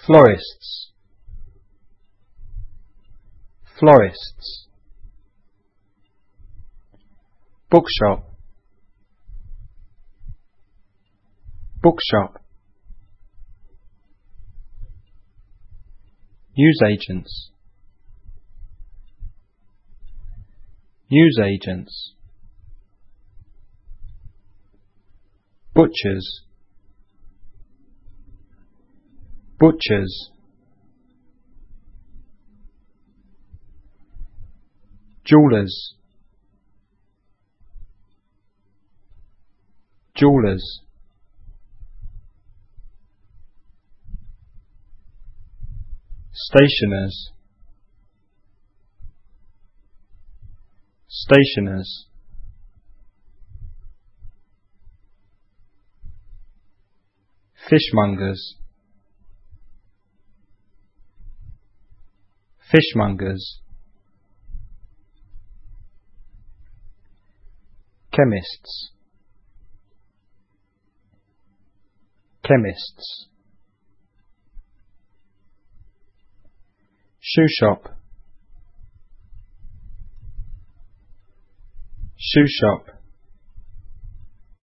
florists, florists. Bookshop, bookshop. Newsagents, newsagents. Butchers, butchers. Jewellers, jewellers. Stationers, stationers. Fishmongers, fishmongers. Chemists, chemists. Shoe shop, shoe shop.